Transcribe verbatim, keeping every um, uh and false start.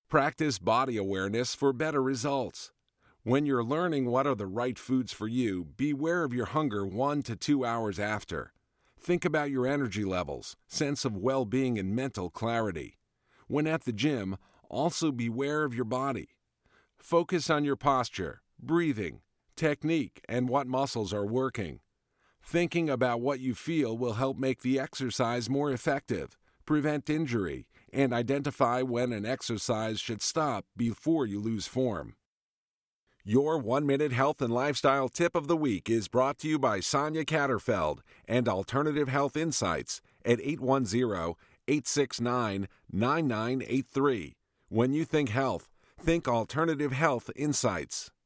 Practice body awareness for better results. When you're learning what are the right foods for you, beware of your hunger one to two hours after. Think about your energy levels, sense of well-being, and mental clarity. When at the gym, also beware of your body. Focus on your posture, breathing, technique, and what muscles are working. Thinking about what you feel will help make the exercise more effective, prevent injury, and identify when an exercise should stop before you lose form. Your one-minute health and lifestyle tip of the week is brought to you by Sonia Catterfeld and Alternative Health Insights at eight one zero, eight six nine, nine nine eight three. When you think health, think Alternative Health Insights.